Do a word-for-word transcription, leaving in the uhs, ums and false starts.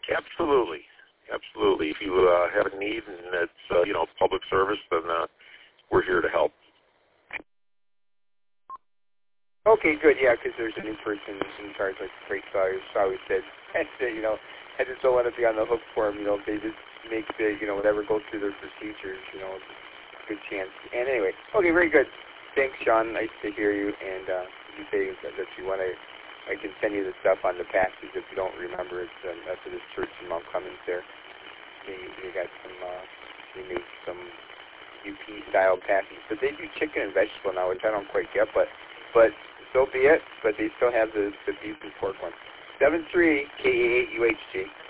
Absolutely. Absolutely. If you uh, have a need and it's, uh, you know, public service, then uh, we're here to help. Okay, good, yeah, because there's a new person in charge, like Frank Sawyer always said, and, uh, you know, I just don't want to be on the hook for them, you know, if they just make the, you know, whatever goes through their procedures, you know, good chance. And anyway, okay, very good. Thanks, Sean. Nice to hear you. And uh, you say that you want to, I can send you the stuff on the patches if you don't remember. It's uh, Methodist Church in Mount Clemens there. They, they got some, uh, they made some U P-style patches. But they do chicken and vegetable now, which I don't quite get, but but so be it. But they still have the, the beef and pork one. seven three K A eight U H G.